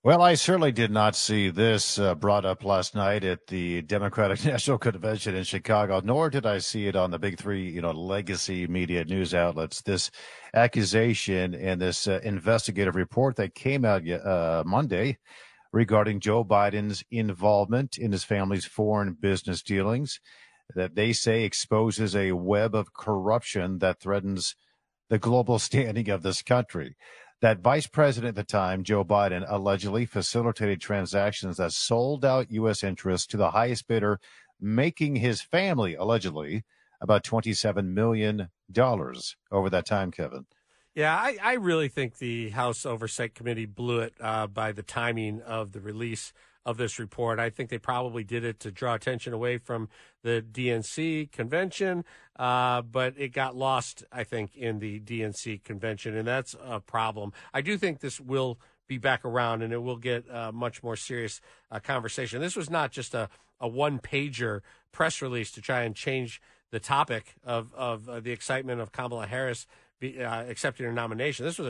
Well, I certainly did not see this brought up last night at the Democratic National Convention in Chicago, nor did I see it on the big three, legacy media news outlets. This accusation and this investigative report that came out Monday regarding Joe Biden's involvement in his family's foreign business dealings that they say exposes a web of corruption that threatens the global standing of this country. That vice president at the time, Joe Biden, allegedly facilitated transactions that sold out U.S. interests to the highest bidder, making his family, allegedly, about $27 million over that time, Kevin. Yeah, I really think the House Oversight Committee blew it by the timing of the release of this report. I think they probably did it to draw attention away from the DNC convention, but it got lost, I think, in the DNC convention, and that's a problem. I do think this will be back around, and it will get a much more serious conversation. This was not just a one-pager press release to try and change the topic of the excitement of Kamala Harris accepting her nomination. This was a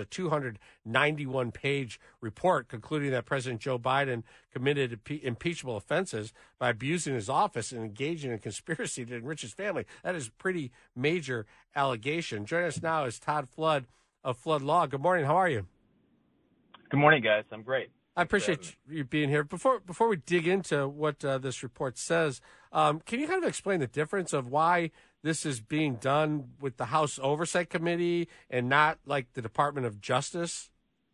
291-page report concluding that President Joe Biden committed impeachable offenses by abusing his office and engaging in conspiracy to enrich his family. That is a pretty major allegation. Joining us now is Todd Flood of Flood Law. Good morning. How are you? Good morning, guys. I'm great. I appreciate you being here. Before we dig into what this report says, can you kind of explain the difference of why this is being done with the House Oversight Committee and not like the Department of Justice?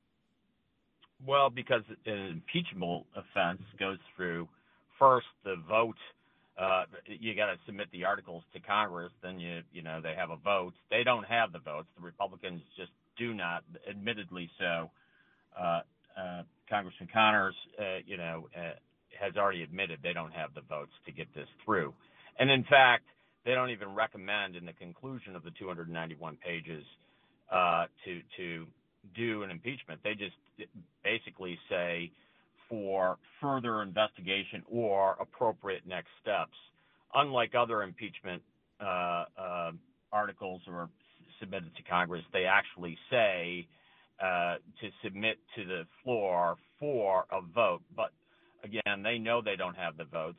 Well, because an impeachable offense goes through first the vote. You got to submit the articles to Congress. Then they have a vote. They don't have the votes. The Republicans just do not, admittedly so. Congressman Connors, has already admitted they don't have the votes to get this through. And in fact, they don't even recommend in the conclusion of the 291 pages to do an impeachment. They just basically say for further investigation or appropriate next steps. Unlike other impeachment articles or submitted to Congress, they actually say to submit to the floor for a vote. But again, they know they don't have the votes.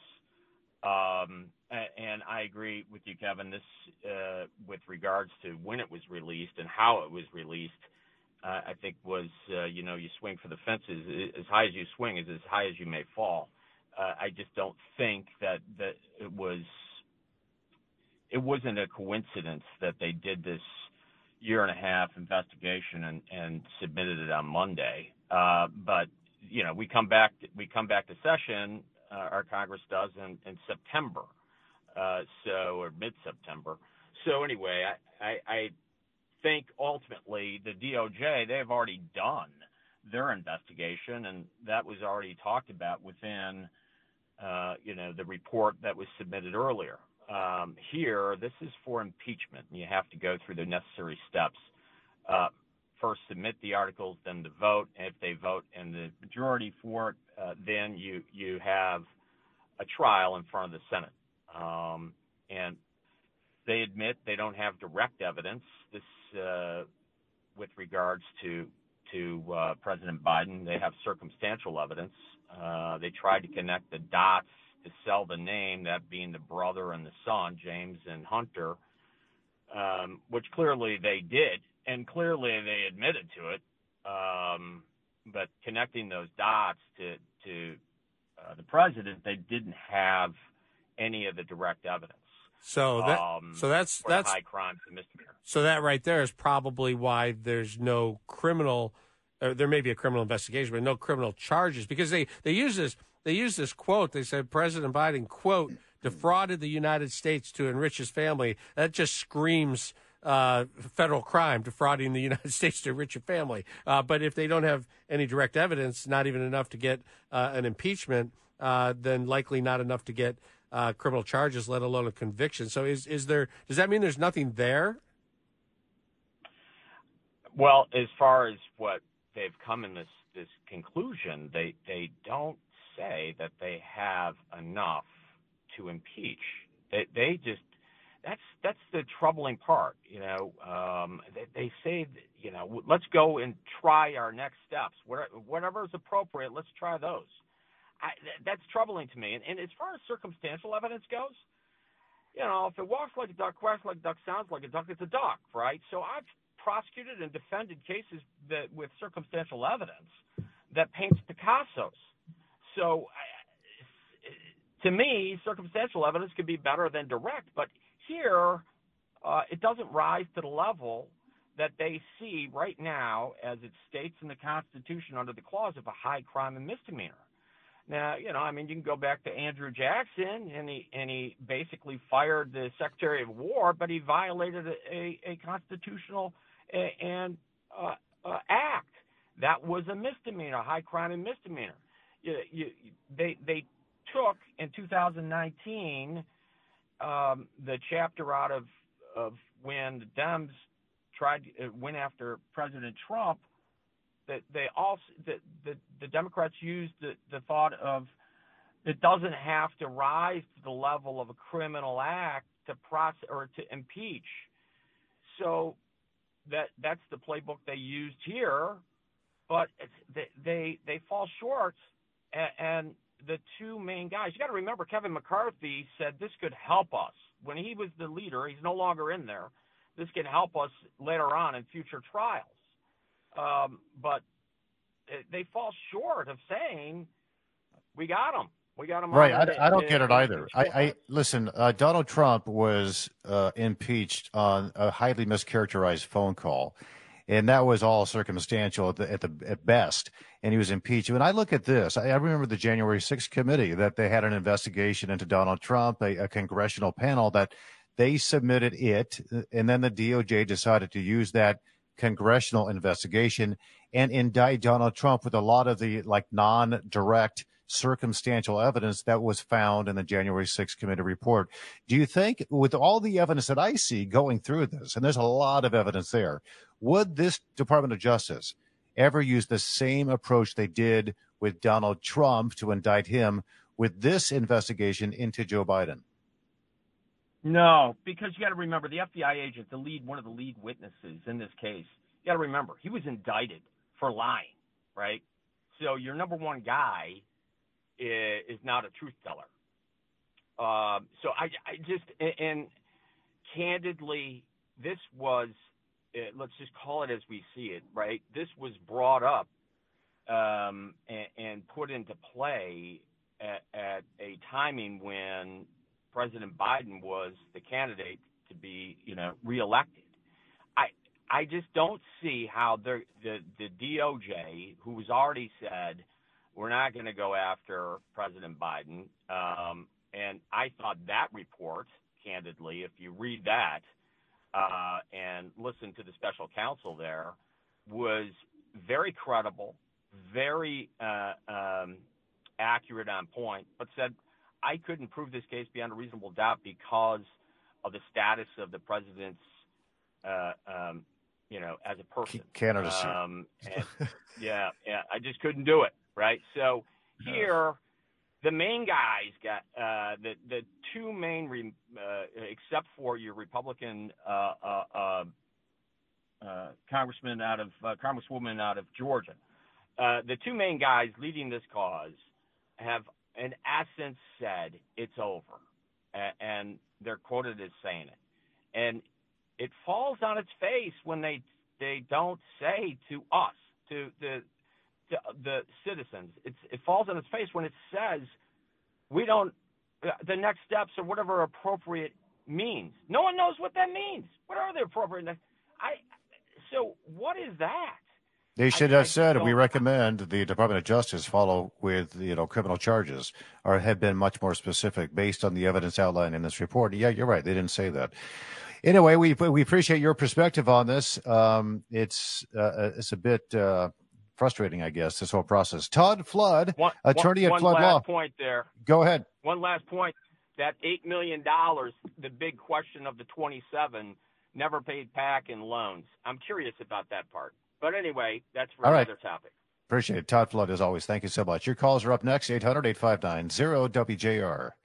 And I agree with you, Kevin, this with regards to when it was released and how it was released, I think was, you swing for the fences. As high as you swing is as high as you may fall. I just don't think that it wasn't a coincidence that they did this year-and-a-half investigation and submitted it on Monday. But we come back to session. Our Congress does in September, or mid-September. So anyway, I think ultimately the DOJ, they have already done their investigation, and that was already talked about within the report that was submitted earlier. Here, this is for impeachment, and you have to go through the necessary steps. First, submit the articles, then the vote. And if they vote in the majority for it, then you have a trial in front of the Senate. And they admit they don't have direct evidence. This, with regards to President Biden, they have circumstantial evidence. They tried to connect the dots to sell the name, that being the brother and the son, James and Hunter, which clearly they did, and clearly they admitted to it. But connecting those dots to the president, they didn't have any of the direct evidence. So that's high crimes and misdemeanor. So that right there is probably why there's no criminal. There may be a criminal investigation, but no criminal charges, because they use this quote. They said President Biden, quote, defrauded the United States to enrich his family. That just screams federal crime, defrauding the United States to enrich your family. But if they don't have any direct evidence, not even enough to get an impeachment, then likely not enough to get criminal charges, let alone a conviction. So is there? Does that mean there's nothing there? Well, as far as what they've come in this conclusion, they don't say that they have enough to impeach. that's the troubling part. They say, let's go and try our next steps. Whatever is appropriate, let's try those. That's troubling to me. And as far as circumstantial evidence goes, if it walks like a duck, quacks like a duck, sounds like a duck, it's a duck, right? So I've prosecuted and defended cases with circumstantial evidence that paints Picasso's. So to me, circumstantial evidence could be better than direct, but here it doesn't rise to the level that they see right now as it states in the Constitution under the clause of a high crime and misdemeanor. Now, you can go back to Andrew Jackson, and he basically fired the Secretary of War, but he violated a constitutional act. That was a misdemeanor, a high crime and misdemeanor. They took in 2019 the chapter out of when the Dems went after President Trump. That the Democrats used the thought of it doesn't have to rise to the level of a criminal act to process or to impeach. So that's the playbook they used here, but they fall short. And the two main guys, you got to remember, Kevin McCarthy said this could help us when he was the leader. He's no longer in there. This can help us later on in future trials. But they fall short of saying we got them. We got them right. I don't get it either. I listen. Donald Trump was impeached on a highly mischaracterized phone call, and that was all circumstantial at best. And he was impeached. When I look at this, I remember the January 6th committee that they had an investigation into Donald Trump, a congressional panel that they submitted it, and then the DOJ decided to use that congressional investigation and indict Donald Trump with a lot of the non-direct circumstantial evidence that was found in the January 6th committee report. Do you think, with all the evidence that I see going through this, and there's a lot of evidence there, would this Department of Justice ever use the same approach they did with Donald Trump to indict him with this investigation into Joe Biden? No, because you got to remember the FBI agent, one of the lead witnesses in this case. You got to remember he was indicted for lying, right? So your number one guy is not a truth teller. So I just and candidly, this was let's just call it as we see it, right? This was brought up and put into play at a timing when President Biden was the candidate to be, reelected. I just don't see how the DOJ, who has already said we're not going to go after President Biden, and I thought that report, candidly, if you read that and listen to the special counsel there, was very credible, very accurate on point, but said I couldn't prove this case beyond a reasonable doubt because of the status of the president's, as a person. Candidacy. Yeah, I just couldn't do it, right? So here, the main guys got the two main, except for your Republican congresswoman out of Georgia, the two main guys leading this cause have in essence said it's over, and they're quoted as saying it. And it falls on its face when they don't say to us, to the citizens. It falls on its face when it says we don't the next steps or whatever appropriate means. No one knows what that means. What are the appropriate? So what is that? They should have said, we recommend the Department of Justice follow with, criminal charges, or have been much more specific based on the evidence outlined in this report. Yeah, you're right. They didn't say that. Anyway, we appreciate your perspective on this. It's a bit frustrating, I guess, this whole process. Todd Flood, attorney at Flood Law. One last point there. Go ahead. One last point. That $8 million, the big question of the 27, never paid back in loans. I'm curious about that part. But anyway, that's for another topic. Appreciate it. Todd Flood, as always. Thank you so much. Your calls are up next, 800-859-0WJR.